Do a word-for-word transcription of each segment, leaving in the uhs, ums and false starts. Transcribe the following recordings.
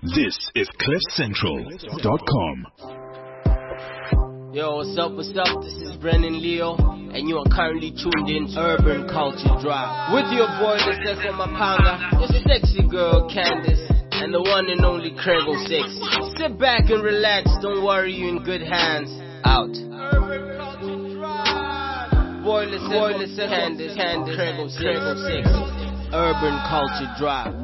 This is cliff central dot com. Yo, what's up, what's up? This is Brennan Leo, and you are currently tuned in to Urban Culture Drive. With your boy, Lesego Mapanga, your sexy girl, Candace, and the one and only Crego Sexy. Sit back and relax, don't worry, you're in good hands. Out. Urban Culture Drive. Boy, Lesego, Candace, Candace, Crego Sexy. Urban Culture Drive.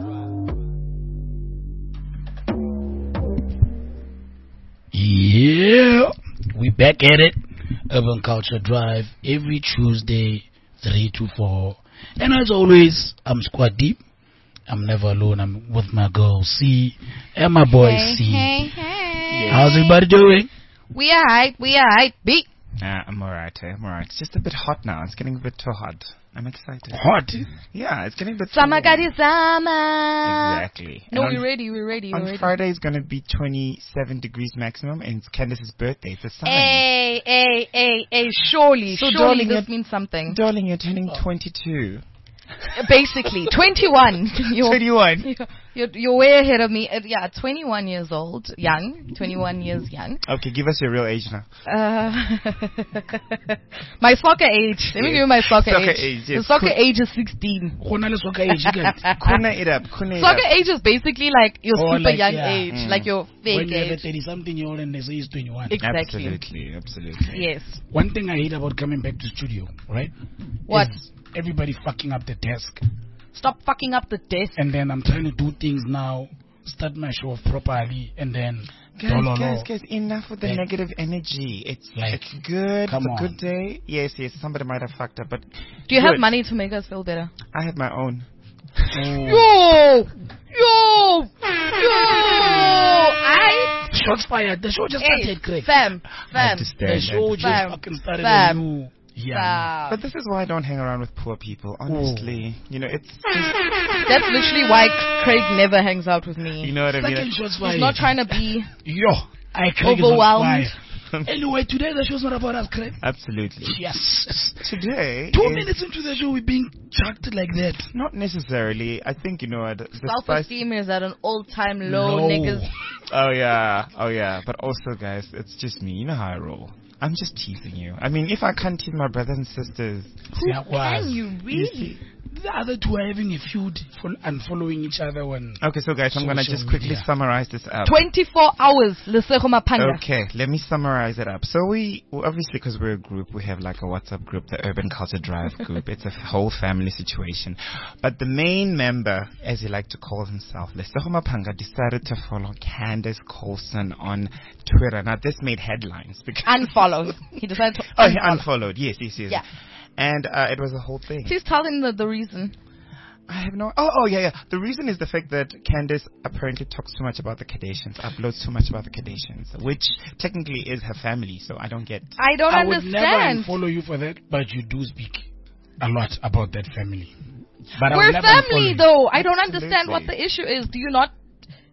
Yeah, we back at it. Urban Culture Drive every Tuesday, three to four. And as always, I'm squad deep. I'm never alone. I'm with my girl C and my boy hey, C. Hey, hey. Yeah. How's everybody doing? We alright. We alright. Beat. Uh, I'm alright. eh, I'm alright. It's just a bit hot now. It's getting a bit too hot. I'm excited. Hot? Yeah, it's getting a bit. Sama too kadi sama. Exactly. No, And we're on, ready. We're ready. on We're ready. Friday it's gonna be twenty-seven degrees maximum, and it's Candace's birthday. It's a sign. Hey, hey, hey, hey. Surely, So surely darling, this you're- means something. Darling, you're turning twenty-two. Basically, twenty-one. You're, twenty-one. You're, you're, you're way ahead of me. Uh, yeah, twenty-one years old, young. twenty-one years young. Okay, give us your real age now. Uh, my soccer age. Let me Yes. give you my soccer, Soccer age. age, The yes. soccer Could- age is sixteen. Kuna age again. Kuna it up. Kuna it Soccer up. age is basically like your Oh, super like, young yeah. age, Mm. like your fake When you're the age. thirty-something year old and they say he's twenty-one. Exactly. Absolutely, absolutely. Yes. One thing I hate about coming back to studio, right? What? Is everybody fucking up the desk. Stop fucking up the desk. And then I'm trying to do things now, start my show off properly, and then Guys, dololo. guys, guys, enough with the Like- negative energy. It's Like, it's good. come it's a on. good day. Yes, yes, somebody might have fucked up, but Do you have good. money to make us feel better? I have my own. Oh. Yo! Yo! Yo! I... Shots fired. The show just Hey, started, Craig. fam, I fam, understand. The show just Fam. fucking started Fam. a new... Yeah. fam. But this is why I don't hang around with poor people, honestly. You know, it's just, That's literally why Craig never hangs out with me. you know what I mean? Second shots fired. He's not trying to be Yo, I Craig is overwhelmed. on fire. Anyway, today the show's not about us, Craig. Absolutely. Yes. Today, Two is minutes into the show, we're being chucked like that. not necessarily. I think, you know what? the spice- Self-esteem is at an all-time low, Low. niggas. Oh, yeah. Oh, yeah. But also, guys, it's just me. You know how I roll. I'm just teasing you. I mean, if I can't tease my brothers and sisters, Yeah, was. Can you really? The other two are having a feud fol- and following each other when... okay, so guys, I'm gonna Social just quickly media. summarize this up. twenty-four hours, Lesego Mapanga. Okay, let me summarize it up. So we, well, obviously, because we're a group, we have like a WhatsApp group, the Urban Culture Drive group. It's a whole family situation. But the main member, as he liked to call himself, Lesego Mapanga, decided to follow Candace Colson on Twitter. Now, this made headlines because... Unfollowed. He decided to oh, he unfollow. unfollowed. Yes, yes, yes. Yeah. And uh, it was a whole thing. Please tell him the, the reason. I have no... Oh, oh, yeah, yeah. The reason is the fact that Candace apparently talks too much about the Kardashians, uploads too much about the Kardashians, which technically is her family, so I don't get... I don't I would never understand. unfollow you for that, but you do speak a lot about that family. But I We're would never unfollow family, you. though. I don't understand Absolutely. what the issue is. Do you not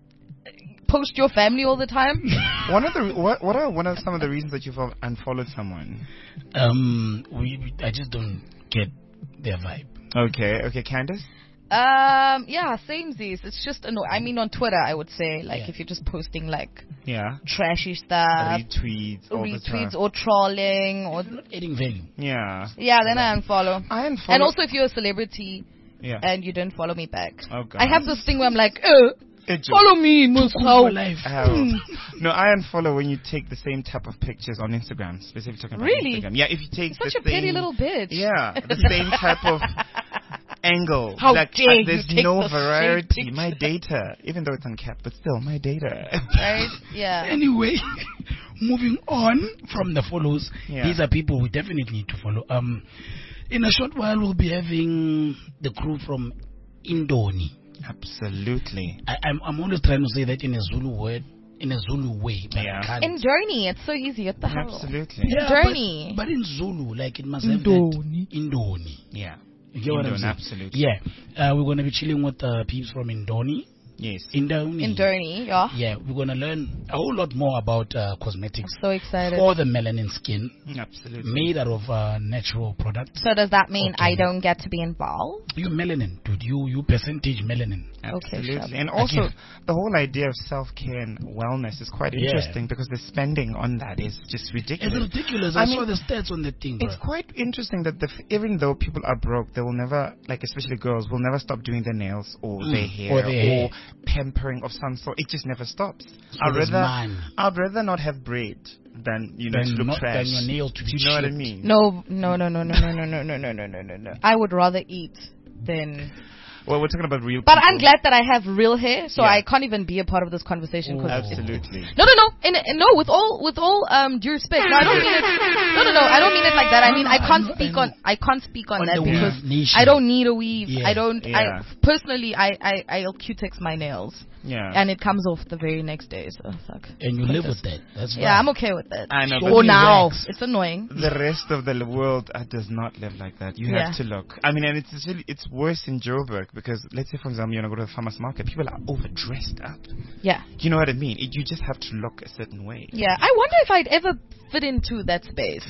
post your family all the time? One of the what what are one of some of the reasons that you've unfollowed someone? Um, we, we, I just don't get their vibe. Okay, okay, Candace. Um, yeah, samesies. It's just anno- I mean, on Twitter, I would say, like, Yeah. if you're just posting like Yeah. trashy stuff, Retweets, all the time. retweets or trolling, or Not adding value. Yeah. yeah, then I unfollow. I unfollow. And also, if you're a celebrity yeah. and you don't follow me back, Oh, God. I have this thing where I'm like, uh, It just- follow me, Mus. Cool How? for life. How? No, I unfollow when you take the same type of pictures on Instagram. Specifically talking about Really? Instagram. Yeah, if you take Such the a petty same, little bitch. Yeah, the same type of angle. How like, dare uh, you there's take no the same variety. picture. My data, even though it's uncapped, but still my data. Right? Yeah. Anyway, moving on from the follows, Yeah. these are people we definitely need to follow. Um, in a short while, we'll be having the crew from Indoni. Absolutely. I, I'm, I'm always trying to say that in a Zulu word, in a Zulu way, but Yeah. I can't. In Journey, it's so easy. What the hell? Absolutely. Yeah, Journey. But, but in Zulu, like it must Indoni. have that Indoni. Yeah. You get what I'm Indoni, saying? absolutely. Yeah. Uh, we're going to be chilling with uh, peeps from Indoni. Yes. Indoni. In Journey, yeah. Yeah, we're going to learn a whole lot more about uh, cosmetics So excited. for the melanin skin, Absolutely. made out of uh, natural products. So does that mean I Okay. don't get to be involved? You melanin, dude. You you percentage melanin. Okay, Absolutely. sure. And also, Again. the whole idea of self-care and wellness is quite Yeah. interesting because the spending on that is just It's ridiculous. ridiculous. I I, mean, saw the stats on the thing, bro. It's quite interesting that the, f- even though people are broke, they will never, like especially girls, will never stop doing their nails or Mm, their hair or their hair. pampering of some sort. It just never stops. So I'd there's rather, mine. I'd rather not have braid than you know Than to look not- trash. than your nails to Do be you know what I shit. mean? No, no, no, no, no, no, no, no, no, no, no, no, no, no. I would rather eat than. Well, we're talking about real. But people. I'm glad that I have real hair, so Yeah. I can't even be a part of this conversation. 'cause it's- Absolutely. No, no, no, and, and no. With all, with all um due respect, no, I don't mean it. No, no, no, I don't mean it like that. I No, mean no, I I can't know- I speak know. on, I can't speak on, On that the because weave nation. I don't need a weave. Yeah. I don't. Yeah. I personally, I, I, I'll Q-tex my nails, Yeah. and it comes off the very next day. So fuck. And you live with that. That's Yeah, fine. I'm okay with that. I know, Show but For me now, wax. it's annoying. the rest of the world uh, does not live like that. You Yeah. have to look. I mean, and it's really, it's worse in Joburg because let's say, for example, you know, go to the farmer's market, people are overdressed up. Yeah, You know what I mean? It, you just have to look a certain way. yeah. I wonder if I'd ever fit into that space.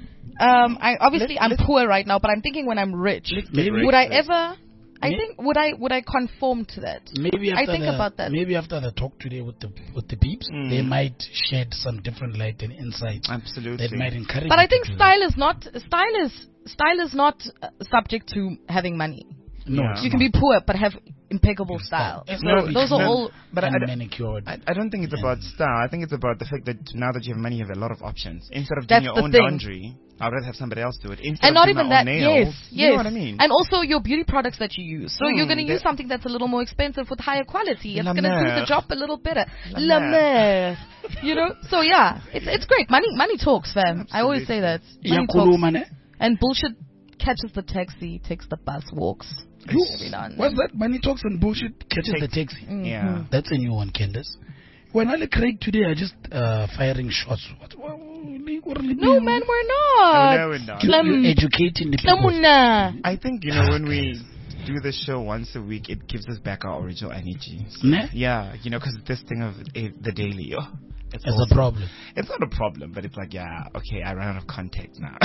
Um, I obviously Let- I'm let- poor right now, but I'm thinking when I'm rich, Maybe- would I ever? I May- think would I would I conform to that? Maybe I after think the, about that. Maybe after the talk today with the with the peeps, Mm. they might shed some different light and insight Absolutely. that might encourage. But you I think to do style is not style is style is not uh, subject to having money. that. No, Yeah. it's You can not. be poor but have impeccable Your style. It's No, not- those are no, all. But I, and I, don't- manicured. I, I don't think it's and- about style. I think it's about the fact that now that you have money, you have a lot of options. Instead of That's doing your the own thing. laundry, I'd rather have somebody else do it. Instead And of not doing even my that. own nails, Yes, you yes. know what I mean? And also your beauty products that you use. So you're Mm, going to use that- something that's a little more expensive with higher quality. It's La going to do the mer. job a little better. La La mer. mer. You know. So yeah, it's it's great. Money money talks, fam. I always say that. Money talks. Yakuluma, ne? And bullshit catches the taxi, takes the bus, walks. You- Every now and What's then. that? Money talks and bullshit catches Take- the taxi. Mhm. Yeah. That's a new one, Candace. When I Craig today, I just uh, firing shots. What, what, what, No, man, we're No, not. no, we're not. You, Clem- you're educating the people. Clemuna. I think, you know, when we do the show once a week, it gives us back our original energy. So, Ne? yeah, you know, because this thing of eh, the daily, oh, it's, It's also- a problem. It's not a problem, but it's like, yeah, okay, I ran out of context now.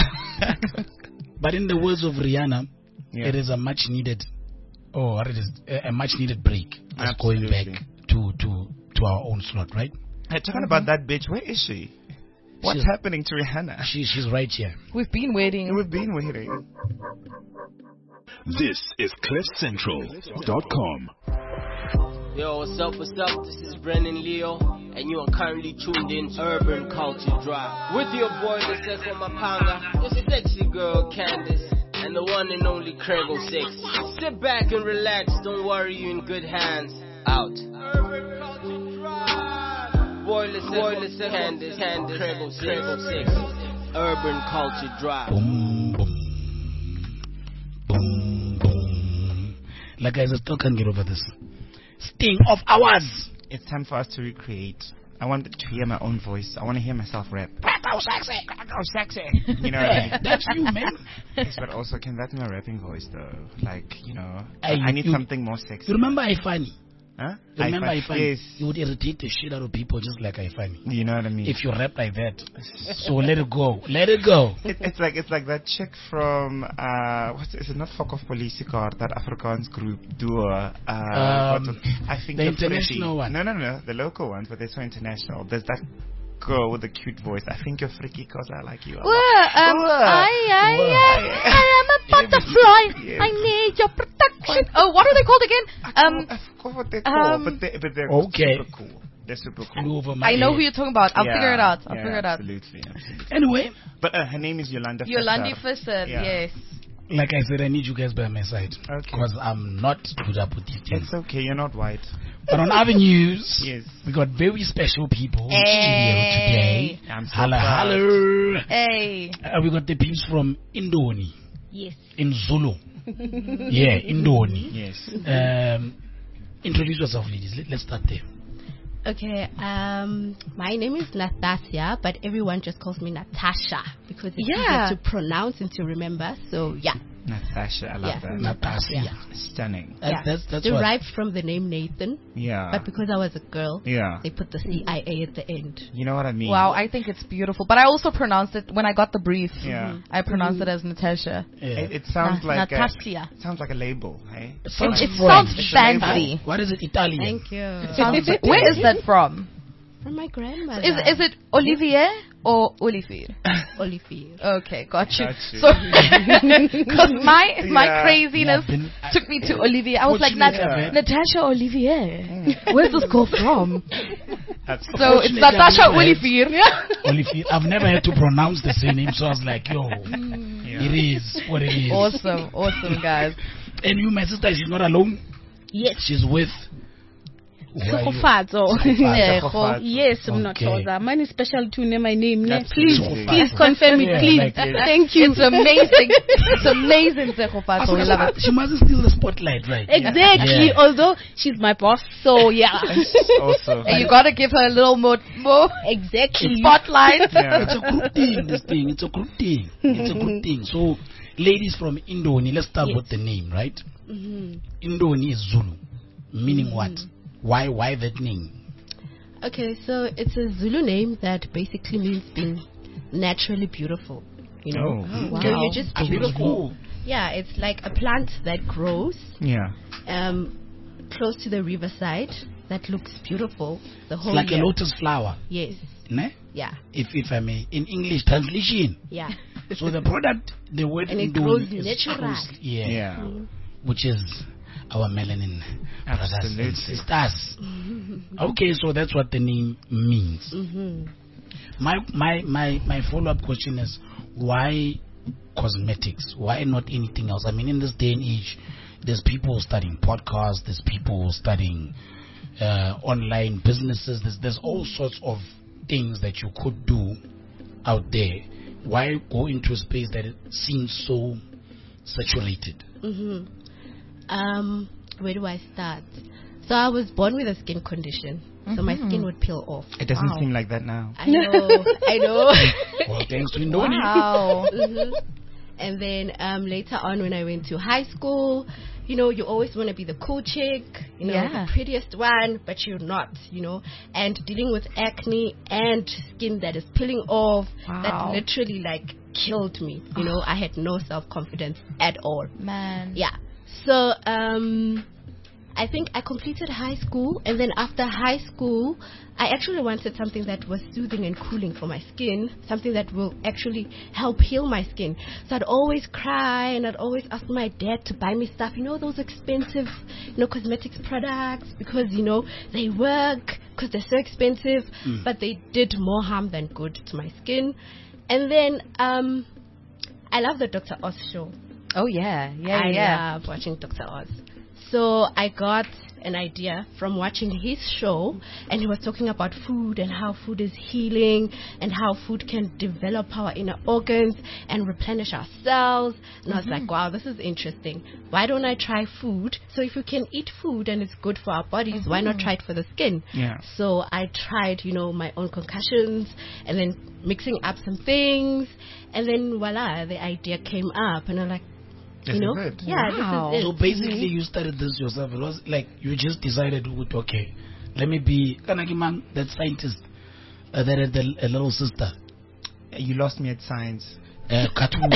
But in the words of Rihanna, Yeah. it is a much needed, oh, it is a, a much needed break. Just going back Absolutely. to, to, to our own slot, right? Hey, talking about that bitch, where is she? What's She's- happening to Rihanna? She, she's right here. We've been waiting. We've been waiting. This is cliff central dot com. Yo, what's up, what's up? This is Brennan Leo, and you are currently tuned in to Urban Culture Drive. With your boy, the Seko Mapanga, your sexy girl, Candace, and the one and only Craigo Six. Sit back and relax, don't worry, you in good hands. Out. Urban Culture Drive. Boy, listen, boy, listen, Candace, Candace, Craigo Six. Craigo Six. Urban Culture Drive. Boom, boom. Boom, boom. Like guys, I still can't get over this sting of ours. It's time for us to recreate. I want to hear my own voice. I want to hear myself rap. Cracko sexy. Oh, sexy. You know what I Yeah, mean? that's you, man. Yes, but also, can that be my rapping voice, though? Like, you know, Hey, I need you- something more sexy. You remember Ifani? Huh? You remember I, Ifani? Yes. You would irritate the shit out of people just like Ifani. You know what I mean? If you rap like that. So let it go. Let it go. It, it's like it's like that chick from uh what's is it not Fuck Off Police Car, that Afrikaans group duo. Uh, Um, what's it- I think the you're pretty. international one. No, no, no, the local ones, but they're so international. There's that girl with the cute voice. I think you're freaky because I like you. a lot. Well, um, Well, I, I, well, I, I am a butterfly. Yes. I need your protection. Oh, what are they called again? Um, I forgot what they're called, um, but they but they're Okay. super cool. They're super Flew cool. over my I know head. who you're talking about. I'll Yeah, figure it out. I'll yeah, figure it out. Absolutely, absolutely. Anyway, But uh, her name is Yolanda. Yolandi Fischer. Fisser, Yeah. yes. like I said, I need you guys by my side. Okay. Because I'm not good up with these things. It's okay. You're not white. But on other news, Yes. we got very special people in Hey. studio today. I'm so Hello, proud. hello. Hey. Uh, we got the peeps from Indoni Yes. in Zulu. Yeah, Indoni. Yes. Um, introduce yourself, ladies. Let, let's start there. Okay. Um, my name is Natasha, but everyone just calls me Natasha because it's Yeah. easier to pronounce and to remember. So yeah. Natasha, I love Yeah. that. Natasha. Yeah. Stunning. That, Yeah. That's that's what. Derived from the name Nathan, Yeah. but because I was a girl, Yeah. they put the C I A at the end. You know what I mean? Wow, I think it's beautiful. But I also pronounced it when I got the brief. Yeah. I pronounced it as Natasha. Yeah. It, it sounds Na- like a, Natasha. it sounds like a label, hey? It sounds It French. sounds It's a label. fancy. What is it? Italian. Thank you. Sounds, where is that from? From my grandmother. Is is it Olivier or Olivier? Olivier? Okay, got you. Got you. So, because my my Yeah. craziness Yeah, been- took me to Olivier. I was like, Nat- Fortunately, Natasha Olivier. Where's this girl from? That's So it's Fortunately, Natasha I never had- Olivier. Olivier. I've never had to pronounce the surname, so I was like, yo, yeah. it is what it is. Awesome, awesome, guys. And you, my sister, she's not alone. Yes. She's with. Who are you? Tshegofatso. Tshegofatso. Tshegofatso. Yes, Okay. Mnotoza. Mine is special to name my name. Yeah. That's Please, amazing. please confirm it, Yeah, please. like- Thank you. It's amazing. It's amazing, Tshegofatso. We love it. She must steal the spotlight, right? Exactly. Yeah. Although she's my boss, so yeah. also. And you gotta give her a little more, more Exactly. spotlight. Yeah. It's a group thing, this thing. It's a group thing. It's a group thing. So, ladies from Indoni, let's start Yes. with the name, right? hmm Indoni is Zulu. Meaning what? Why why that name? Okay, so it's a Zulu name that basically means being naturally beautiful. You know, Oh. so you're just Ah, beautiful. Yeah, it's like a plant that grows Yeah. um, close to the riverside that looks beautiful the It's whole like year. a lotus flower. Yes, Ne? yeah, If if I may. In English translation. yeah. So the product, the word And it Indoni grows is natural. close- Yeah. Yeah. Which is our melanin brothers and Absolutely. sisters. Okay, so that's what the name means. hmm My my my my follow up question is why cosmetics? Why not anything else? I mean, in this day and age, there's people studying podcasts, there's people studying uh, online businesses, there's there's all sorts of things that you could do out there. Why go into a space that it seems so saturated? hmm Um, where do I start? So I was born with a skin condition, so my skin would peel off. It doesn't Wow. seem like that now. I know, I know. Well, thanks to Indoni. Wow. Mhm. And then um, later on, when I went to high school, you know, you always want to be the cool chick, you know, Yeah. the prettiest one, but you're not, you know. And dealing with acne and skin that is peeling off, Wow. that literally like killed me. You know, I had no self confidence at all. Man. Yeah. So um, I think I completed high school, and then after high school, I actually wanted something that was soothing and cooling for my skin, something that will actually help heal my skin. So I'd always cry, and I'd always ask my dad to buy me stuff, you know, those expensive, you know, cosmetics products, because, you know, they work, because they're so expensive, but they did more harm than good to my skin. And then um, I love the Doctor Oz show. Oh yeah, yeah, I yeah. love watching Doctor Oz. So I got an idea from watching his show, and he was talking about food and how food is healing and how food can develop our inner organs and replenish our cells. And I was like, wow, this is interesting. Why don't I try food? So if we can eat food and it's good for our bodies, why not try it for the skin? Yeah. So I tried, you know, my own concussions and then mixing up some things, and then voila, the idea came up, and I'm like, This you know, is it. yeah, Wow. this is So it. basically, you started this yourself. It was like you just decided, with, okay, let me be Kanagimang, that scientist, uh, that had the a little sister, You lost me at science. uh, cartoon,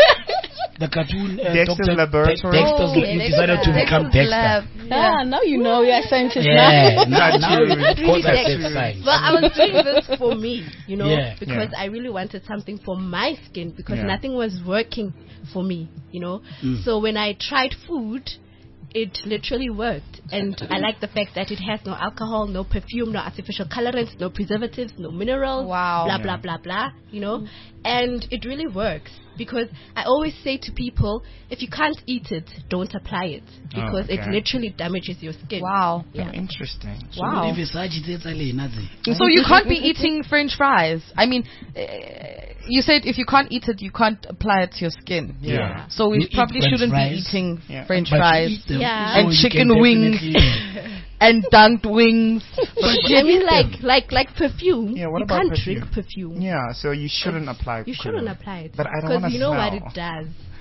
the cartoon. Uh, Dexter's Doctor Laboratory. Dexter's, Oh, you decided to Dexter's become Dexter. Lab. Ah, now you know you're a scientist Yeah, now. now, now Cartoon. of course I Really said science. Well, I was doing this for me, you know, Yeah. because Yeah. I really wanted something for my skin, because Yeah. nothing was working for me, you know. Mm. So when I tried food, it literally worked. And I like the fact that it has no alcohol, no perfume, no artificial colorants, no preservatives, no minerals, Wow. blah, Yeah. blah, blah, blah, you know. And it really works, because I always say to people, if you can't eat it, don't apply it, because it okay. literally damages your skin. Wow. Yeah. Oh, interesting. So Wow. if it's agitated, nothing. So you can't be eating French fries. I mean, uh, you said if you can't eat it, you can't apply it to your skin. Yeah. So we You eat probably French shouldn't fries. be eating Yeah. French But you fries eat them, Yeah. so And you chicken can wings. definitely- and dunked wings. I mean, like, like, like perfume. Yeah, what you about can't perfume? drink perfume. Yeah, so you shouldn't apply. You shouldn't Kool-Aid. apply it. But I don't because wanna you know what smell. it does.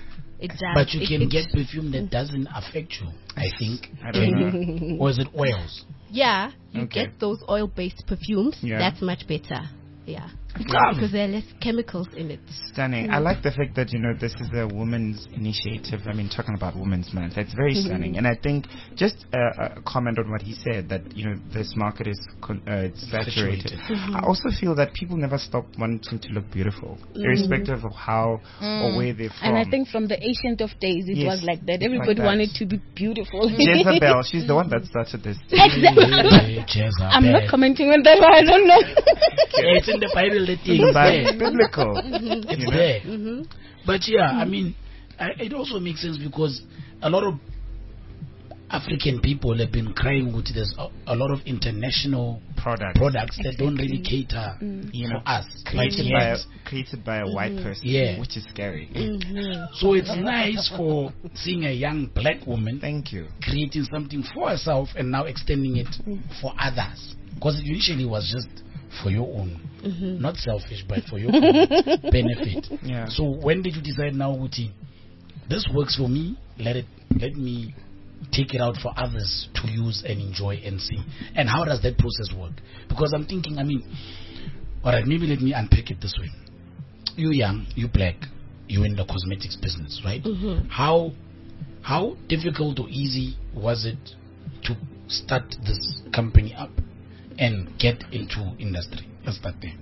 It does. But you It- can it- get perfume that doesn't affect you, I think. I don't know. Or is it oils? Yeah, you Okay. get those oil-based perfumes. Yeah. That's much better. Yeah. Come. Because there are less chemicals in it. Stunning. I like the fact that, you know, this is a women's initiative. I mean, talking about Women's Month. That's very stunning. And I think just a, a comment on what he said, that, you know, this market is con- uh, it's saturated. Saturated. I also feel that people never stop wanting to look beautiful, irrespective of how or where they're from. And I think from the ancient of days, it Yes, was like that. it's Everybody like that. wanted to be beautiful. Jezebel, she's the one that started this. Exactly. Hey, cheers, I I'm bet. not commenting on that one. I don't know. Yeah, it's in the Bible, the thing. But It's it's biblical. It's you know? there. Mm-hmm. But yeah, I mean, I, it also makes sense because a lot of African people have been crying with there's a, a lot of international Products. products that don't really cater, you know, us. Like Created by, a, yet. created by a white person, Yeah. which is scary. So it's nice for seeing a young black woman Thank you. creating something for herself and now extending it for others. Because it initially was just for your own, not selfish, but for your own benefit. Yeah. So when did you decide now, Uti, this works for me? Let it, let me take it out for others to use and enjoy and see. And how does that process work? Because I'm thinking, I mean, all right, maybe let me unpack it this way. You young, you black, you in the cosmetics business, right? How how difficult or easy was it to start this company up and get into industry? Let's start there.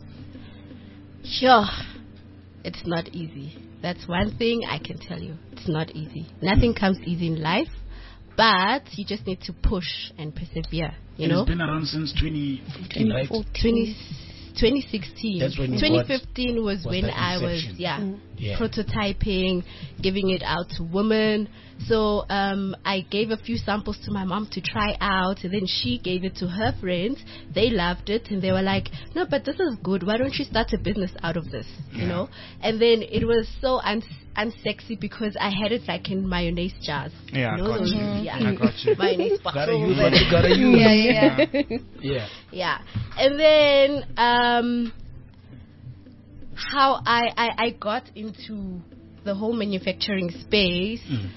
Sure. It's not easy. That's one thing I can tell you. It's not easy. Nothing comes easy in life, but you just need to push and persevere. You And know, it's been around since twenty fifteen, right? twenty, twenty sixteen. That's when you twenty got- fifteen was, was when the I was inception. yeah, Yeah. prototyping, giving it out to women. So um, I gave a few samples to my mom to try out, and then she gave it to her friends. They loved it, and they were like, "No, but this is good. Why don't you start a business out of this?" You know. And then it was so uns- unsexy because I had it like in mayonnaise jars. Yeah, I you know, got those- you. Yeah, I got you. mayonnaise Gotta bottles use what and- you gotta use. yeah, yeah, yeah. Yeah. Yeah. And then um, how I, I, I got into the whole manufacturing space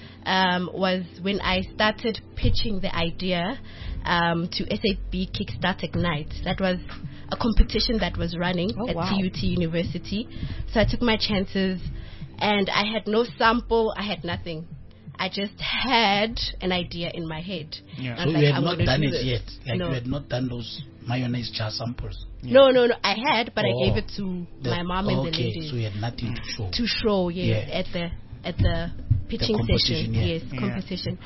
um, was when I started pitching the idea um, to S A B Kickstart Ignite. That was a competition that was running Oh, at wow. T U T University. So I took my chances, and I had no sample, I had nothing. I just had an idea in my head. Yeah. I So was you like, had I'm not gonna done do it this. yet. Like No. you had not done those mayonnaise jar samples. No, no, no. I had, but Oh. I gave it to The- my mom and the okay, ladies so you had nothing to show. to show. Yes, Yeah. at the at the pitching competition, session. yeah. Yes, Yeah. competition.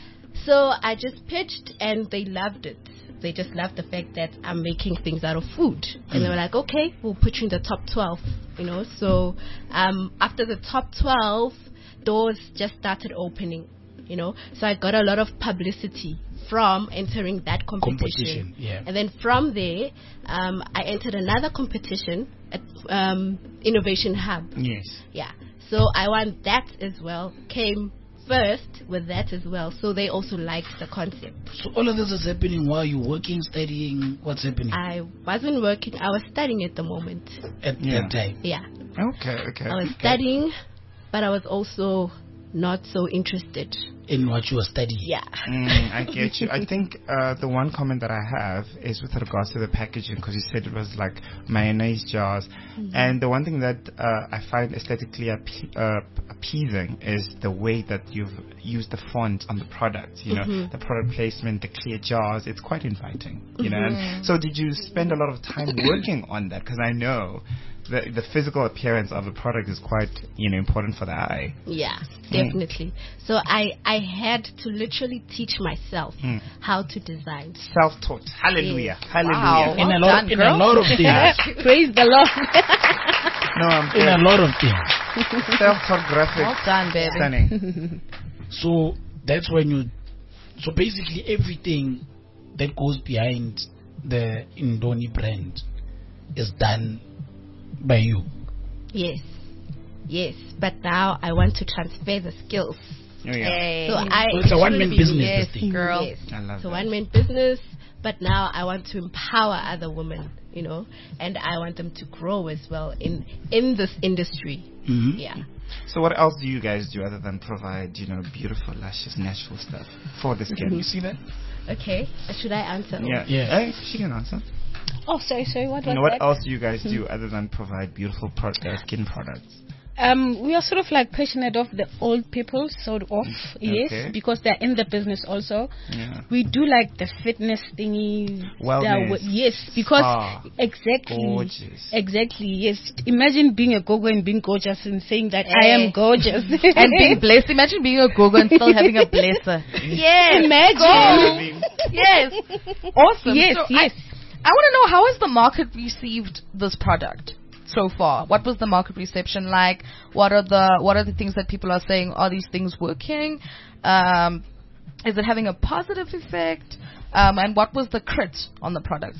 So I just pitched, and they loved it. They just loved the fact that I'm making things out of food, and they were like, "Okay, we'll put you in the top twelve." You know. So um, after the top twelve, doors just started opening. You know, so I got a lot of publicity from entering that competition. Competition, yeah. And then from there, um, I entered another competition at um, Innovation Hub. Yes. Yeah. So I won that as well. Came first with that as well. So they also liked the concept. So all of this is happening while you're working, studying. What's happening I wasn't working. I was studying at the moment. at Yeah. that time? Yeah. Okay, okay. I was okay. studying, but I was also not so interested. In what you were studying? Yeah. Mm, I get you. I think uh, the one comment that I have is with regards to the packaging, because you said it was like mayonnaise jars. And the one thing that uh, I find aesthetically appe- uh, appeasing is the way that you've used the font on the product. You know, the product placement, the clear jars. It's quite inviting. You know. And so, did you spend a lot of time working on that? Because I know the the physical appearance of the product is quite, you know, important for the eye. Yeah, definitely. So I, I had to literally teach myself Mm. how to design. Self-taught. Hallelujah. Yes. Hallelujah. Wow. In Well a lot, done, in a girl. lot of things. Praise the Lord. No, I'm in a lot of things. self-taught graphic. Well done, baby. Stunning. So that's when you. So basically, everything that goes behind the Indoni brand is done by you. Yes, yes. But now I want to transfer the skills. Oh, yeah. Hey. So I So it's a one-man actually- business, Yes, this thing. girl. Yes. I love It's a that. one-man business, but now I want to empower other women, you know, and I want them to grow as well in in this industry. Mhm. Yeah. So what else do you guys do other than provide, you know, beautiful, luscious, natural stuff for the skin? You see that? Okay. Should I answer? Yeah. Yeah. Hey, she can answer. Oh, sorry, sorry. What You was know, what that? else do you guys do other than provide beautiful pro- uh, skin products? Um, we are sort of like passionate of the old people, sort of, yes, Okay. because they're in the business also. Yeah. We do like the fitness thingy. Wellness. the- yes, because Spa. exactly, Gorgeous. exactly, yes. Imagine being a gogo and being gorgeous and saying that I am Eh. gorgeous And being blessed. Imagine being a gogo and still having a blesser. Yes. Imagine. Yes. Awesome. Yes, So yes. I, I want to know, how has the market received this product so far? What was the market reception like? What are the what are the things that people are saying? Are these things working? Um, is it having a positive effect? Um, and what was the crit on the product?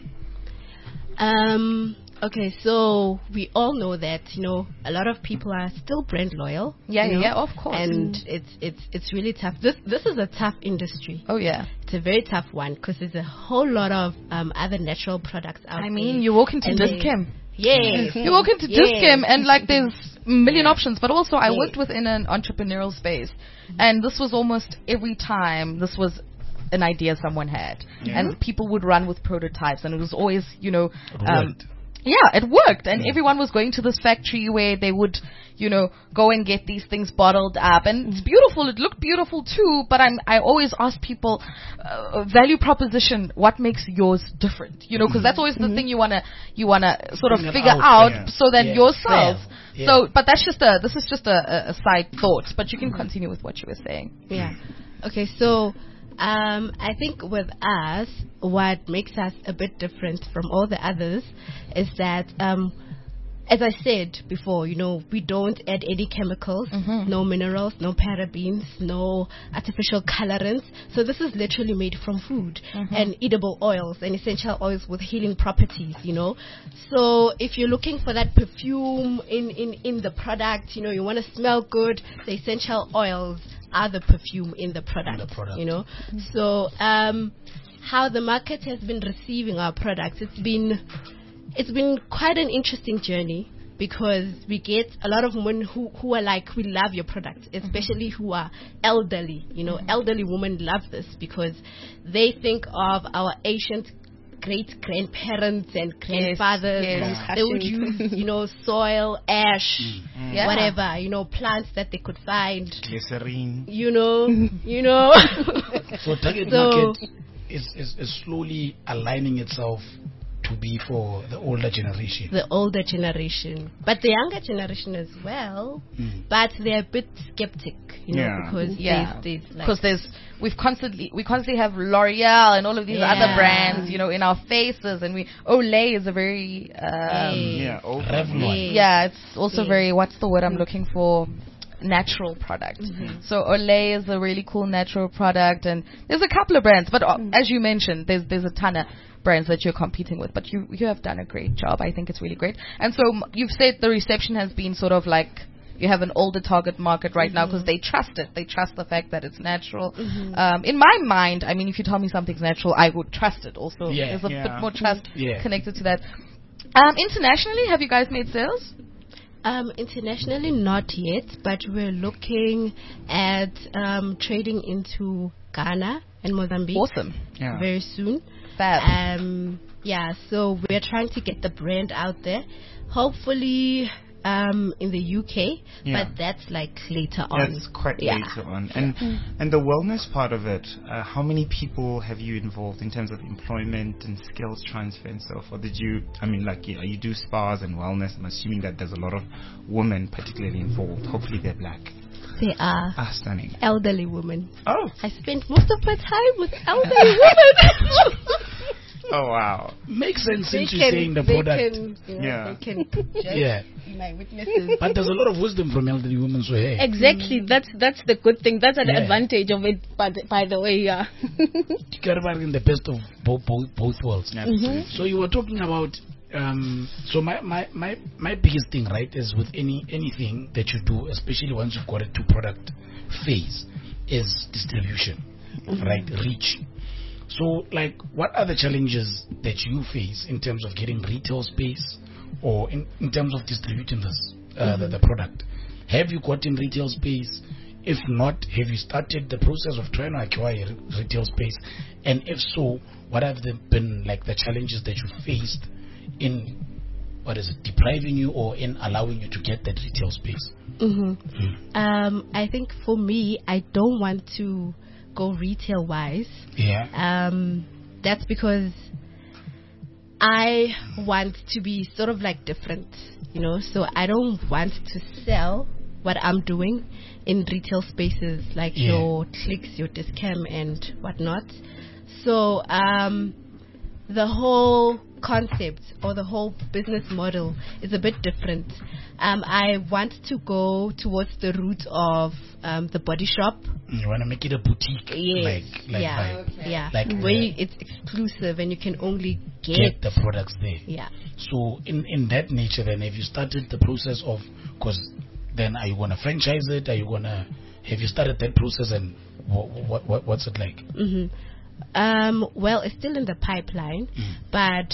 Um. Okay, so we all know that, you know, a lot of people are still brand loyal. Yeah, you know, yeah, of course. And it's it's it's really tough. This this is a tough industry. Oh yeah. It's a very tough one because there's a whole lot of um other natural products out I there. mean, you walk into And this they- Kim. Yes. You walk into Yes. Discam and like there's a million options, but also I Yes. worked within an entrepreneurial space, and this was almost every time this was an idea someone had, and people would run with prototypes, and it was always, you know, um, Worked. yeah, it worked, and everyone was going to this factory where they would, you know, go and get these things bottled up, and it's beautiful. It looked beautiful too, but I'm I always ask people, uh, value proposition, what makes yours different? You know, because that's always the thing you wanna you wanna sort of Bring it figure out, out, yeah. so that Yeah, yourself. sell. Yeah. So, but that's just a this is just a, a, a side thought. But you can continue with what you were saying. Yeah. Okay, so um, I think with us, what makes us a bit different from all the others is that, um, as I said before, you know, we don't add any chemicals, no minerals, no parabens, no artificial colorants. So this is literally made from food and edible oils and essential oils with healing properties, you know. So if you're looking for that perfume in, in, in the product, you know, you want to smell good, the essential oils are the perfume in the product, the product. you know. So um, how the market has been receiving our products, it's been it's been quite an interesting journey, because we get a lot of women who, who are like, we love your product, especially who are elderly. You know, elderly women love this because they think of our ancient great grandparents and grandfathers. yes. They would use, you know, soil, ash, Yeah. whatever, you know, plants that they could find. Glycerine. You know, you know. So target So- market is, is, is slowly aligning itself to be for the older generation. The older generation, but the younger generation as well. Mm. But they're a bit skeptic, you know, Yeah. because Yeah, there's, there's like, because there's we've constantly we constantly have L'Oreal and all of these Yeah. other brands, you know, in our faces, and we Olay is a very um, Yeah. Over. Revlon. yeah, it's also Yes. very, what's the word I'm looking for? Natural product. So Olay is a really cool natural product, and there's a couple of brands, but uh, as you mentioned, there's there's a ton of brands that you're competing with, but you you have done a great job. I think it's really great. And so m- you've said the reception has been sort of like you have an older target market right now because they trust it. They trust the fact that it's natural. Um, in my mind, I mean, if you tell me something's natural, I would trust it. Also, Yeah. there's a Yeah. bit more trust Yeah. connected to that. Um, internationally, have you guys made sales? um, internationally not yet, but we're looking at um, trading into Ghana and Mozambique Awesome. Yeah. very soon. Fab. Um, yeah, so we're trying to get the brand out there. Hopefully um, in the U K, Yeah. but that's like later on. That's quite Yeah. later on. And and the wellness part of it, uh, how many people have you involved in terms of employment and skills transfer and so forth? Did you, I mean, like, you, you do spas and wellness. I'm assuming that there's a lot of women particularly involved. Hopefully they're black. They are Ah, stunning. elderly women. Oh. I spend most of my time with elderly women. Oh, wow. Makes sense They since you're can, saying the they product. can, you know, Yeah. they can judge Yeah. my witnesses. But there's a lot of wisdom from elderly women, so hey. Exactly. That's that's the good thing. That's an Yeah. advantage of it. By the, by the way, yeah. You got about in the best of both, both, both worlds. Absolutely. So you were talking about, um, so my, my, my, my biggest thing, right, is with any anything that you do, especially once you've got a two product phase, is distribution, right, reach. So, like, what are the challenges that you face in terms of getting retail space or in, in terms of distributing this uh, Mm-hmm. the, the product? Have you gotten retail space? If not, have you started the process of trying to acquire re- retail space? And if so, what have the, been like the challenges that you faced in, what is it, depriving you or in allowing you to get that retail space? Mm-hmm. Um, I think for me, I don't want to go retail wise. Yeah. Um, that's because I want to be sort of like different, you know. So I don't want to sell what I'm doing in retail spaces like Yeah. your Clicks, your Discam, and whatnot. So um, the whole concept or the whole business model is a bit different. Um, I want to go towards the route of um, the body shop. You want to make it a boutique, Yes. like, like, yeah. like, Yeah. like where the- you, it's exclusive and you can only get, get the products there. Yeah. So in, in that nature, then have you started the process of, because then are you going to franchise it? Are you going to, have you started that process and what, what, what what's it like? hmm Um, well, it's still in the pipeline, Mm. but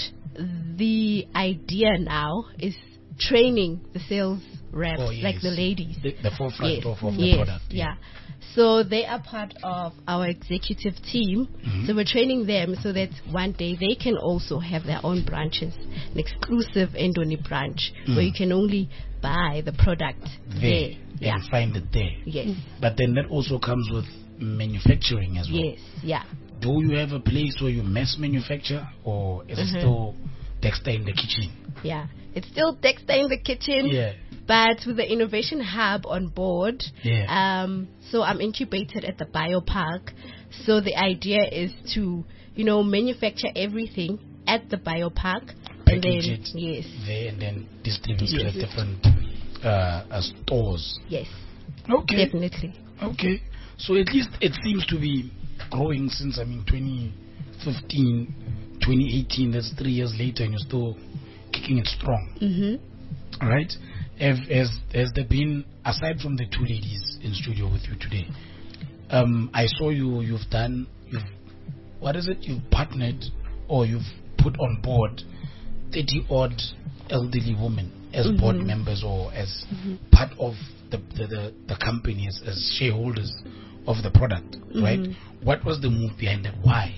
the idea now is training the sales reps, Oh, like yes. the ladies. The, the forefront Yes, of, of yes, the product. yeah. So they are part of our executive team. Mhm. So we're training them so that one day they can also have their own branches, an exclusive Endoni branch where Mm. you can only buy the product There. there. Yeah. And find it there. Yes. But then that also comes with manufacturing as well. Yes. Yeah. Do you have a place where you mass manufacture or is Mhm. it still Dexter in the kitchen? Yeah. It's still Dexter in the kitchen. Yeah. But with the innovation hub on board, Yeah. um, so I'm incubated at the biopark. So the idea is to, you know, manufacture everything at the biopark, and then Package it yes, there and then distribute to the Distribute. different uh, uh, stores. yes, Okay. definitely. Okay. So at least it seems to be growing since, I mean, twenty fifteen, twenty eighteen, that's three years later and you're still kicking it strong. Mm-hmm. Right? Have, has, has there been, aside from the two ladies in studio with you today, um, I saw you, you've done, you've, what is it, you've partnered or you've put on board thirty odd elderly women as board Mhm. members or as part of the, the, the, the company as, as shareholders of the product, right? Mhm. What was the move behind that? Why?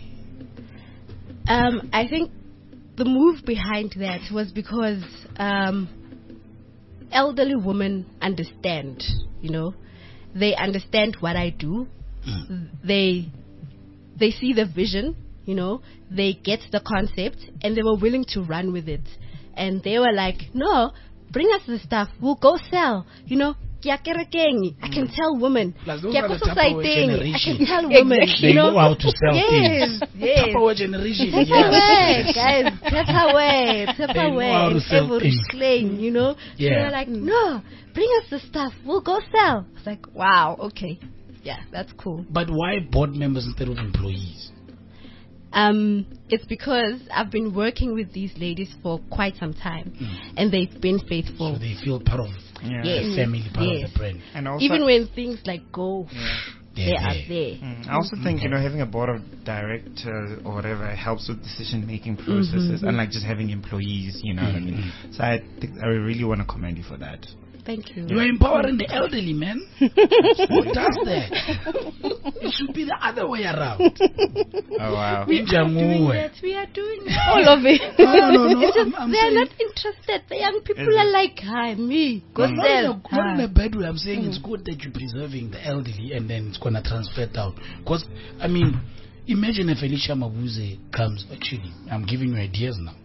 Um, I think the move behind that was because um, elderly women understand, you know, they understand what I do. Mm. They they see the vision, you know, they get the concept, and they were willing to run with it. And they were like, no, bring us the stuff, we'll go sell, you know. Kia kerekeng. I can tell women. Plus those Kia are the kososai Tupperware teng. I generation. can tell women. They You know? know how to sell yes, things. Yes, Tupperware generation. Tupperware, yes. guys, Tupperware, They know how Tupperware, to and sell every things. slang, you know. Yeah. They were like, no, bring us the stuff, we'll go sell. It's like, wow, okay, yeah, that's cool. But why board members instead of employees? Um, it's because I've been working with these ladies for quite some time, Mm. and they've been faithful. So they feel part of Yeah. Yes. the family, part Yes. of the brand. And also, Even when things like go, They're they are there. there. Mm, I also think, you know, having a board of directors or whatever helps with decision making processes, Mhm. unlike just having employees, you know what I mean? Mhm. So I think I really want to commend you for that. Thank you. You are empowering the elderly, man. Who does that? It should be the other way around. Oh, wow. We are doing Injamuwe. that. We are doing all of it. No, no, no. It's just I'm- I'm they are saying- not interested. The young people Is are it? like, hi, me, go Not in, a, sell. not in Ah. a bad way. I'm saying it's good that you're preserving the elderly and then it's going to transfer down. Because, I mean, imagine if Alicia Mabuze comes. Actually, I'm giving you ideas now.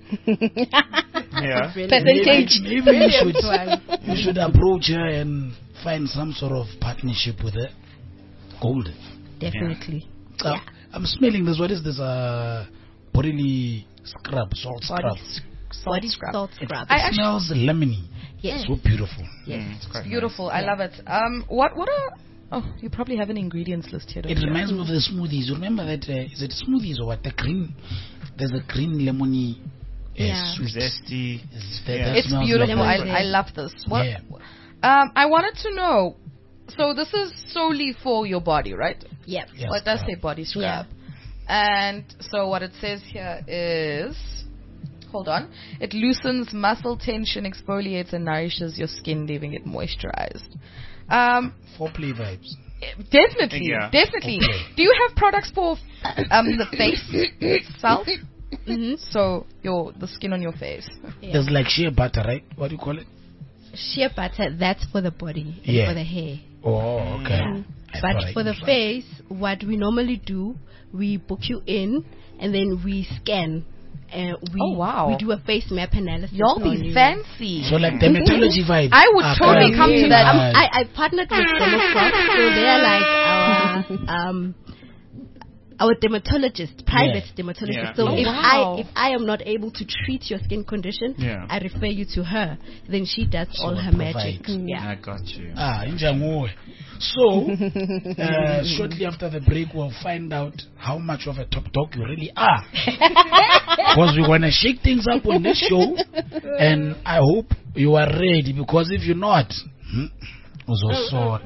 Yeah. Percentage. Maybe, maybe you, should, Brilliant you should approach her and find some sort of partnership with her. Golden. Definitely. Uh, Yeah. I'm smelling this. What is this? Uh, bodily scrub, salt scrub. Body, body scrub. salt It, scrub. it I actually- smells lemony. Yes. So beautiful. Yes. Mm, it's quite Beautiful. nice. I love it. Um, what what are? Oh, you probably have an ingredients list here. Don't It you? reminds me of the smoothies. You remember that? Uh, is it smoothies or what? The green. There's a green lemony. Uh, Yeah. sweet. Zesty. It's, that, Yeah. that It's smells beautiful. like lemon I, zest. I love this. What? Yeah. Um, I wanted to know. So this is solely for your body, right? Yep. Yes, Well, it does scrub. say body scrub. Yeah. And so what it says here is, hold on, it loosens muscle tension, exfoliates and nourishes your skin, leaving it moisturized. Um, Foreplay vibes. definitely, Yeah. definitely. Okay. Do you have products for um the face itself? Mhm. So your the skin on your face. Yeah. There's like shea butter, right? What do you call it? Shea butter, that's for the body and Yeah. for the hair. Oh, okay. I thought But I for the knew that. face, what we normally do, we book you in and then we scan. Uh, we, Oh, wow. We do a face map analysis. Y'all on be you. fancy. So like dermatology vibes. I would are totally kind come of to that. Um, nice. I, I partnered with Democrop, so they're like our um, our dermatologist, private Yeah. dermatologist. Yeah. So Oh, if wow. I if I am not able to treat your skin condition, Yeah. I refer you to her. Then she does She all will her provide. magic. Yeah. I got you. Ah, injanguwe. So, uh, shortly after the break, we'll find out how much of a top dog you really are. Because we're going to shake things up on this show. And I hope you are ready. Because if you're not, hmm, uzosora.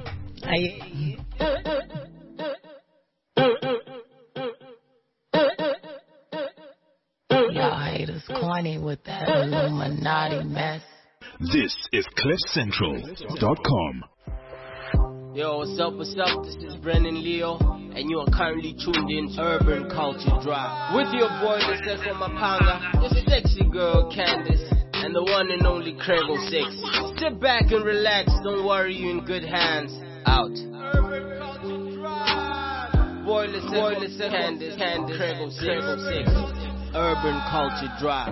Y'all haters corny with that Illuminati mess. This is cliff central dot com. Yo, what's up, what's up? This is Brennan Leo, and you are currently tuned in to Urban Culture Drive. With your boy, the Seko Mapanga, your sexy girl, Candice, and the one and only Crego Sexy. Sit back and relax, don't worry, you in good hands. Out. Urban Culture Drive. Boy, listen, boy, listen, Candice, Candice, Crego Sexy. Urban Culture Drive.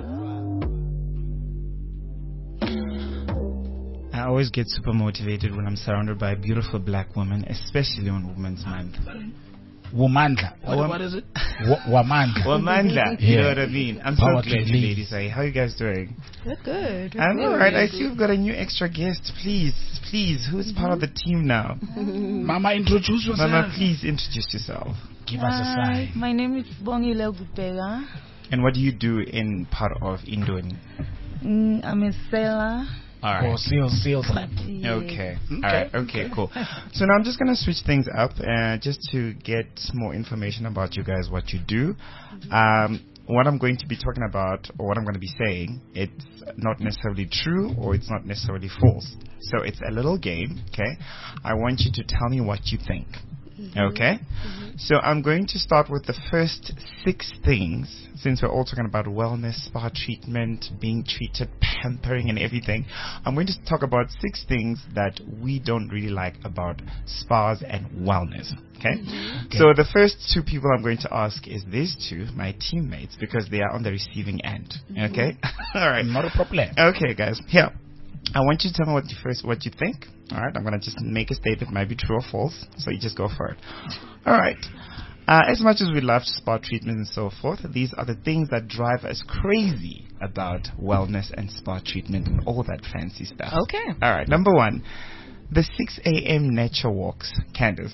I always get super motivated when I'm surrounded by beautiful black women, especially on Women's Month. Womandla. What, Wom- what is it? Wa- Wamandla. Womandla, you know Yeah. what I mean? I'm so Power to glad you ladies. ladies are here. How you guys doing? We're good. We're I'm good. alright. I see we've got a new extra guest. Please, please, who's part of the team now? Mama, introduce yourself. Mama, please introduce yourself. Give us a Hi, sign. my name is Bongile Gupega. And what do you do in part of Indoni? Mm, I'm a sailor. All Or right. sales, sales rep. Okay. All right. Okay. Cool. So now I'm just gonna switch things up, uh, just to get more information about you guys, what you do. Um, what I'm going to be talking about, or what I'm going to be saying, it's not necessarily true, or it's not necessarily false. So it's a little game. Okay. I want you to tell me what you think. Okay. So I'm going to start with the first six things, since we're all talking about wellness, spa treatment, being treated, pampering and everything. I'm going to talk about six things that we don't really like about spas and wellness. Okay? So the first two people I'm going to ask is these two, my teammates, because they are on the receiving end. Okay? All right. Not a problem. Okay, guys. Here. I want you to tell me what you first what you think. All right, I'm gonna just make a statement, might be true or false. So you just go for it. All right. Uh, as much as we love spa treatment and so forth, these are the things that drive us crazy about wellness and spa treatment and all that fancy stuff. Okay. All right. Number one, the six a.m. nature walks. Candice.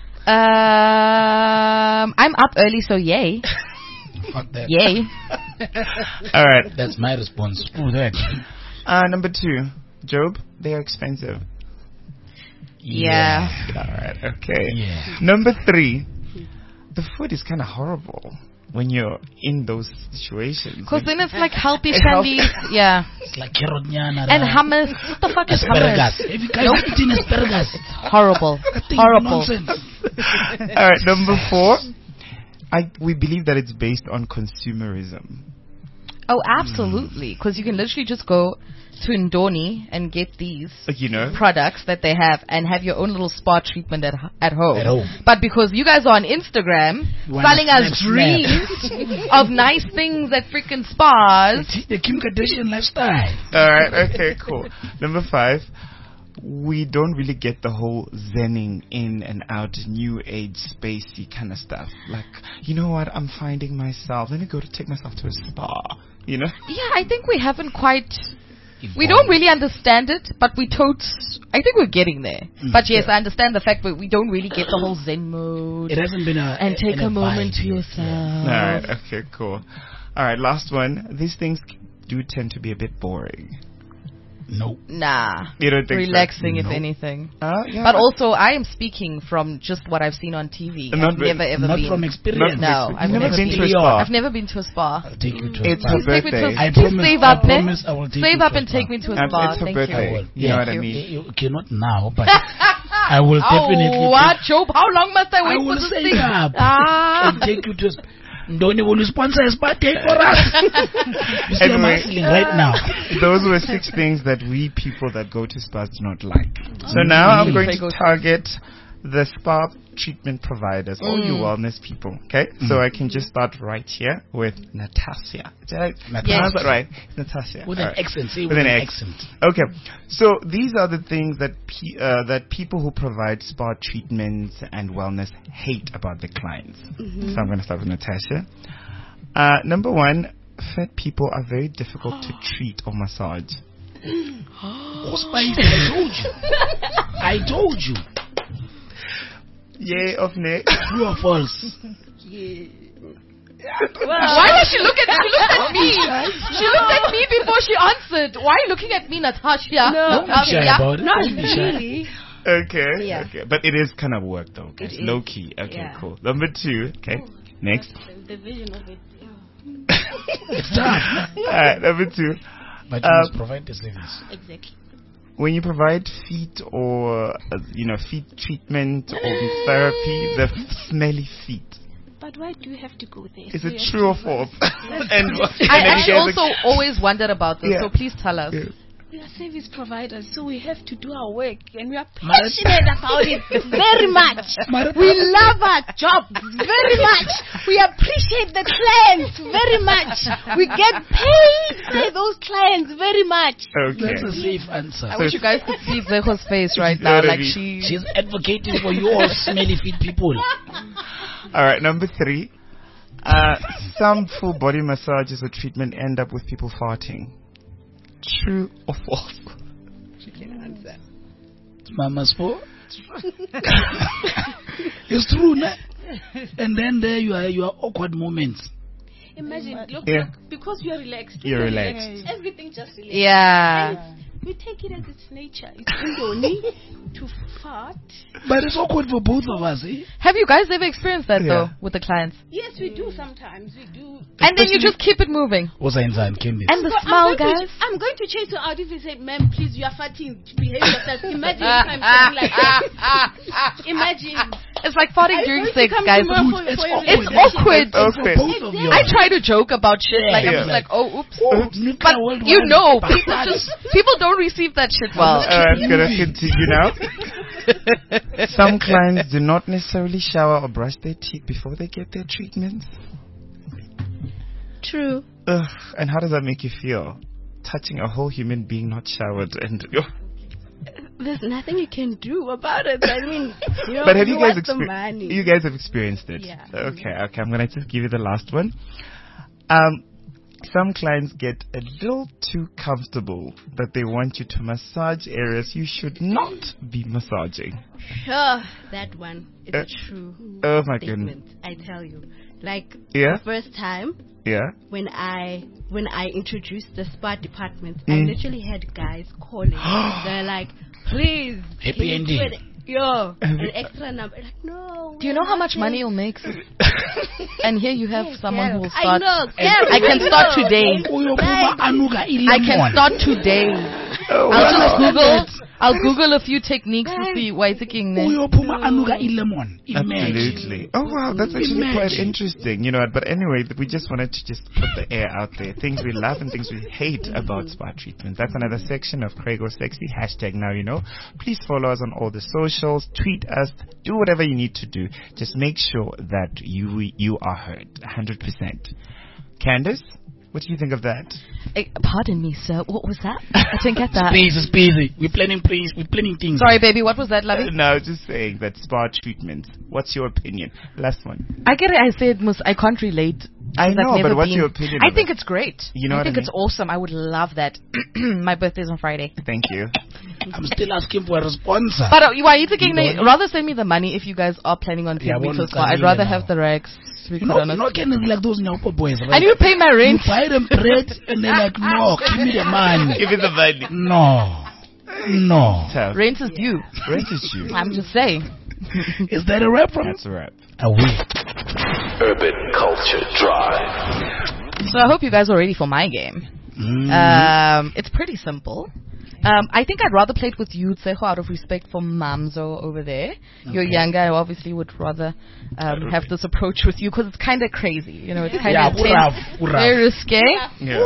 Um, I'm up early, so yay, Fuck that. yay. All right. That's my response. Screw that. Uh, number two, Job. They are expensive. Yeah. All right. Okay. Yeah. Number three, the food is kind of horrible when you're in those situations. Because then it's like healthy It's healthy. shandies, yeah, It's like carrot nyana. and right? hummus. What the fuck is Asparagus. hummus? Have you guys eaten asparagus? Horrible, That thing is horrible. nonsense. All right, number four. I we believe that it's based on consumerism. Oh, absolutely. Because you can literally just go to Indoni and get these You know. products that they have and have your own little spa treatment at at home. At home. But because you guys are on Instagram Wanna selling us snap, dreams of nice things at freaking spas. The Kim Kardashian lifestyle. All right. Okay. Cool. Number five. We don't really get the whole zenning in and out, new age, spacey kind of stuff. Like, you know what? I'm finding myself. Let me go to take myself to a spa. You know? Yeah, I think we haven't quite. We don't really understand it, but we totes. I think we're getting there. Mm. But yes, I understand the fact that we don't really get the whole zen mode. It hasn't been a And take in a moment vibe to yet. yourself. All right. Okay. Cool. All right. Last one. These things do tend to be a bit boring. No. Nah. You don't think so? Relaxing, if No. anything. Uh, yeah. But also, I am speaking from just what I've seen on T V. Not I've with- never ever Not been. from experience. No, I've You've never never been to a been. spa. I've never been to a spa. I'll take you to It's a her spa. Take me to a birthday. I Please promise, save I up, ne? promise I will take Save you up to a and take spa. me to a Um, spa. it's her Thank birthday. you. You know what I you- mean? you- Okay, not now, but I will definitely. Oh, what, Job? How long must I I wait for will this save thing? up Ah. and take you to. Sp- Don't even sponsor a spa day for us. You see, I'm Anyway. hustling right now. Those were six things that we people that go to spas do not like. So now I'm going to target the spa treatment providers, all you wellness people. Okay, so I can just start right here with Natasha. Did I pronounce that right? Natasha. With All an right. accent, say with, With an, an accent. Okay, so these are the things that pe- uh, that people who provide spa treatments and wellness hate about their clients. So I'm going to start with Natasha. Uh, number one, fat people are very difficult to treat or massage. Oh, Spice, I told you. I told you. Yay of nay. True or false? Why does she look at she looked at me? She looked at me before she answered. Why are you looking at me, Natasha? Don't be shy yeah. about it. Not Don't be shy. really. Okay, Yeah. okay, but it is kind of work though. Okay. It Low is. key. Okay, Yeah. cool. Number two. Okay, next. The vision of it. It's tough. Alright, number two. But you Um, must provide the service. Exactly. When you provide feet or uh, you know feet treatment or therapy, the f- smelly feet. But why do you have to go there? Is it true or false? and, and I then you actually guys also always wondered about this, Yeah. so please tell us. Yeah. We are service providers, so we have to do our work, and we are Mara- passionate about it very much. Mara- We love our job very much. We appreciate the clients very much. We get paid by those clients very much. That's a Okay. safe answer. I wish you guys could see Zeho's face right You now. know what I Like mean? she. She's advocating for you all smelly feet people. All right. Number three. Uh, some full body massages or treatment end up with people farting. True or false? Mama's for. It's true, nah? And then there you are, your awkward moments. Imagine, look, Yeah. look, because you are relaxed. You're you are relaxed. Everything just relaxed. Yeah. And we take it as its nature. It's indoni to fart. But it's awkward for both of us, eh? Have you guys ever experienced that Yeah. though with the clients? Yes, we do sometimes. We do. And then you just keep it moving. What's in Candice? And the So smile, I'm going guys. To, I'm going to chase you out if you say, ma'am, please, you are farting. Behave yourself. Imagine if I'm saying like that. Imagine. It's like farting Are you during going to sex, come guys. to me for- It's for your awkward. It's awkward. It's for Okay. both of you. I try to joke about shit, like I'm Yeah. just like, oh, oops. Oh, nuclear But worldwide. you know, But people that- just people don't receive that shit well. All right, I'm gonna continue now. Some clients do not necessarily shower or brush their teeth before they get their treatments. True. Ugh, and how does that make you feel? Touching a whole human being not showered and. There's nothing you can do about it. I mean, you know, But have you, you guys want the exper- money. you guys have experienced it? Yeah. Okay, okay. I'm gonna just give you the last one. Um, some clients get a little too comfortable that they want you to massage areas you should not be massaging. Oh, that one is Uh, a true Oh my goodness. statement. I tell you, like Yeah. the first time Yeah. when I when I introduced the spa department, I Mm. literally had guys calling. They're like, please, Happy can you ending. do it? Yo, an extra number. Like, no. Do you know how much money you'll make? And here you have someone who will I start. know. And I can start today. Uyophuma anuka I can ilemon. start today. Oh, I'll wow. just Google. I'll Google a few techniques to see why it's king. Uyophuma anuka ilemon. Imagine. Absolutely. Oh wow, that's actually quite Imagine. interesting. You know what? But anyway, th- we just wanted to just put the air out there. Things we love and things we hate about spa treatment. That's another section of Craig or Sexy. Hashtag now you know. Please follow us on all the socials. Tweet us. Do whatever you need to do. Just make sure that you you are heard. one hundred percent. Candace, what do you think of that? Eh, pardon me, sir. What was that? I didn't get that. Busy, it's busy. We're planning please. We're planning things. Sorry, baby. What was that, Uh, Lovey? no, just saying that spa treatment. What's your opinion? Last one. I get it. I said mus- I can't relate. I because I've know, never but what's been- your opinion I of think it? it's great. You know I what I think it's mean? awesome. I would love that. My birthday's on Friday. Thank you. I'm still asking for a sponsor. But uh, why are you thinking they Ndoni? rather send me the money if you guys are planning on Yeah, paying me I to want spa. I'd Kalile rather now. have the rags. To be You quite know, honest. not getting like those Nyaupo boys, right? And you pay my rent. You buy them bread and they're like, no, give me the money. Give it the money. No. No. Tough. Rent is due. Rent is you. I'm just saying. Is that a rap from? That's a wrap. A week. Urban Culture Drive. So I hope you guys are ready for my game. Mm. Um, it's pretty simple. Um, I think I'd rather play it with you, Tseho, out of respect for Mamzo over there. You're Okay. younger. I obviously would rather um, have this approach with you because it's kind of crazy. You know, it's kind Yeah, of uraf, uraf. very risque. Yeah.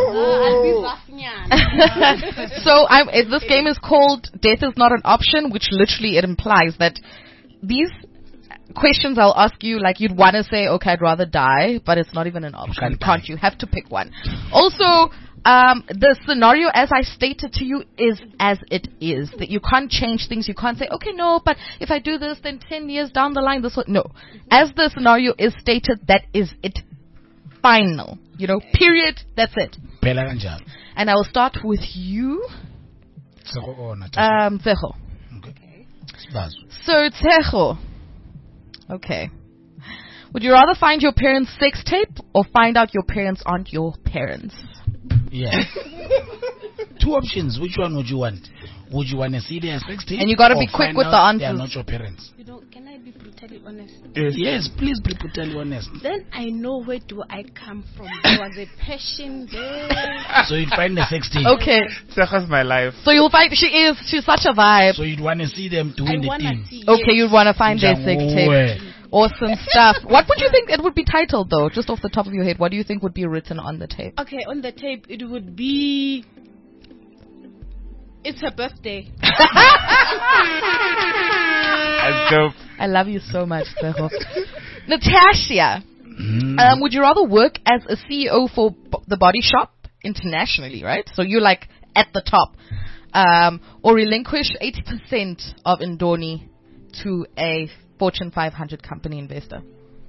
So I'm, it, this game is called Death is Not an Option, which literally it implies that these questions I'll ask you, like you'd want to say, okay, I'd rather die, but it's not even an option. can't You can't die. you? Have to pick one. Also, um, the scenario, as I stated to you, is as it is. That you can't change things. You can't say, okay, no, but if I do this, then ten years down the line, this will... No. As the scenario is stated, that is it. Final. You know, period. That's it. Phela kanjalo. And I will start with you, Tseho or Natasha? um, Tseho. Okay. Sibazo. So, Tseho. Okay. Would you rather find your parents' sex tape or find out your parents aren't your parents? Yeah. Two options. Which one would you want? Would you want to see their sex tape? And you gotta or be quick find with out the They are answers. not your parents. You know, can I be brutally honest? Yes. Yes, please be brutally honest. Then I know where do I come from. There was a passion there. So you'd find the sex tape. Okay. Tseho's my life. So you'll find she is she's such a vibe. So you'd want to see them I doing the wanna thing. see. Okay, yes. you'd want to find their sex tape. Jawohl. Awesome stuff. What would you think it would be titled though? Just off the top of your head, what do you think would be written on the tape? Okay, on the tape it would be. It's her birthday. That's dope. I love you so much, Seho. Natasha, Mm. um, would you rather work as a C E O for b- the Body Shop internationally, right? So you're like at the top, um, or relinquish eighty percent of Ndoni to a Fortune five hundred company investor?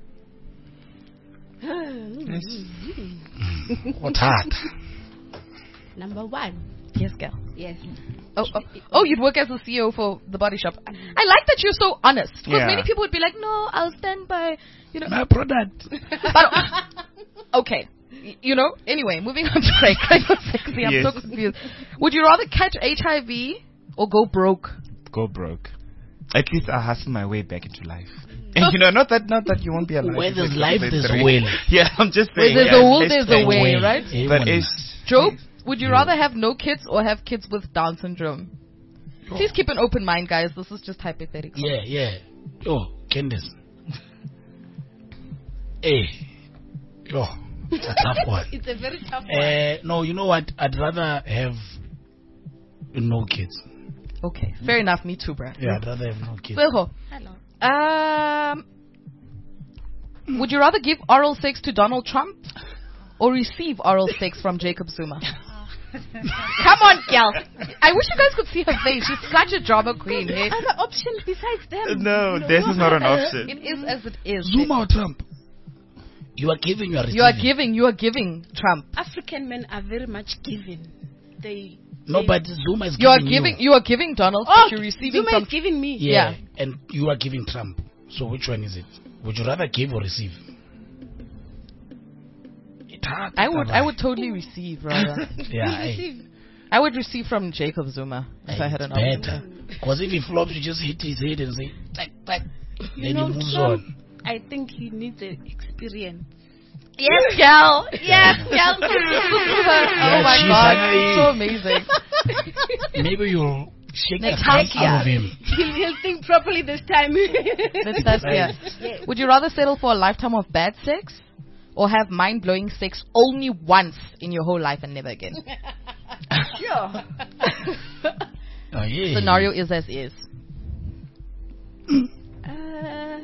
What's hard? Number one. Yes, girl. Yes. Oh, oh, oh, you'd work as a C E O for the Body Shop. I like that you're so honest. Because Yeah. many people would be like, no, I'll stand by, you know. My product. But, okay. Y- You know, anyway, moving on to Craig. Craig was sexy. I'm Yes. so confused. Would you rather catch H I V or go broke? Go broke. At least I'll hustle my way back into life. And you know, not that not that you won't be alive. Where if there's it's life, like there's three. will. Yeah, I'm just Where saying. there's yeah, a will, let's there's play a way, it. right? Eh, But man. it's Joe, would you rather have no kids or have kids with Down syndrome? Please keep an open mind, guys. This is just hypothetical. Yeah, yeah. Oh, Candice. Hey. Yo, it's a tough one. It's a very tough one. Uh, no, you know what? I'd rather have no kids. Okay, fair enough. Me too, bruh. Yeah, I'd rather have no kids. Seho, Hello. Um, would you rather give oral sex to Donald Trump or receive oral sex from Jacob Zuma? Come on, gal. I wish you guys could see her face. She's such a drama queen. Eh? Other options besides them. no, this is not an option. It is as it is. Zuma or Trump? You are giving, you are receiving. You are giving. You are giving Trump. African men are very much given. They. No, they- but Zuma is You are giving giving. You are giving Donald. Oh, but you're receiving Zuma from. is giving me. Yeah, Yeah. and you are giving Trump. So which one is it? Would you rather give or receive? It's hard. I would. Baba. I would totally receive, rather. Yeah, I, Receive. I would receive from Jacob Zuma if I had an option. better. Because if he flops, you just hit his head and say, tack, tack. You Then know, he moves Trump, on. I think he needs the experience. Yes, gal. Yes, gal. Oh my she's god, hungry. it's so amazing. Maybe you'll shake the Natasha. crap out of him. He'll, he'll think properly this time. That's, that's yeah. Would you rather settle for a lifetime of bad sex or have mind-blowing sex only once in your whole life and never again? Sure. Oh, yeah. Scenario is as is. Uh,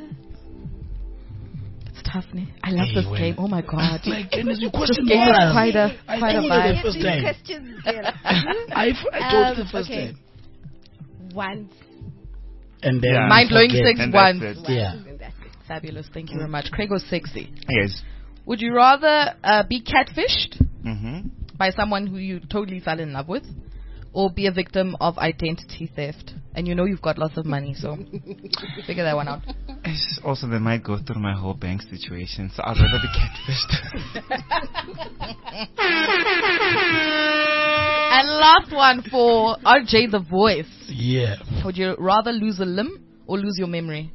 It's tough, ne? I love Hey, this when- game. Oh my god. My goodness, you This question game is morals. quite a I quite a told you vibe. the first time. questions, girl. I, f- I told you Um, the first okay. time. Once. And then Yeah. Mind-blowing forget. sex And once. that's it. Yeah. And that's it. Fabulous. Thank you very much. Craig was sexy. Yes. Would you rather uh, be catfished Mm-hmm. by someone who you totally fell in love with, or be a victim of identity theft. And you know you've got lots of money, so figure that one out. It's just also they might go through my whole bank situation, so I'd rather be catfished. And last one for R J The Voice. Yeah. Would you rather lose a limb or lose your memory?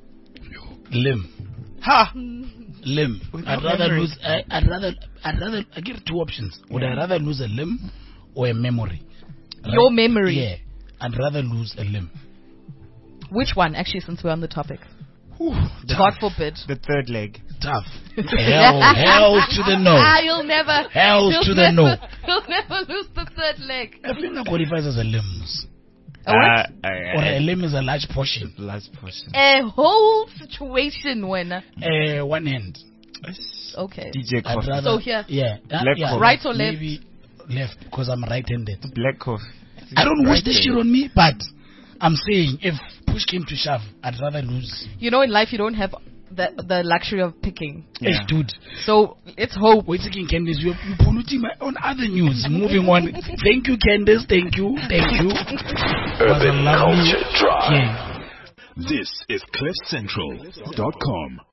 Limb. Ha! Limb. Without I'd rather memory. lose. I, I'd rather. I'd rather. I give two options. Would I rather lose a limb or a memory? Your memory. Yeah. I'd rather lose a limb. Which one? Actually, since we're on the topic. Whew, God forbid. The third leg. Tough. Hell, hell to the no. Ah, you'll never. Hell you'll to the never, no. You'll never lose the third leg. I think that qualifies as a limbs. A what? Uh, I, Or I, a limb is a large portion. Last portion. A whole situation when. Uh, one hand. Okay. D J I'd Coffee. rather. So here. Yeah. uh, Left yeah. coffee. Right or left? Maybe left because I'm right-handed. Black coffee. I don't wish Right this hand. shit on me, but I'm saying if push came to shove, I'd rather lose. You know, in life you don't have the the luxury of picking. Hey, Yeah. dude. So let's hope. We're taking Candice. You're polluting my own other news. Moving on. Thank you, Candice. Thank you. Thank you. Was a Urban lovely Culture Drive. game. This is cliff central dot com.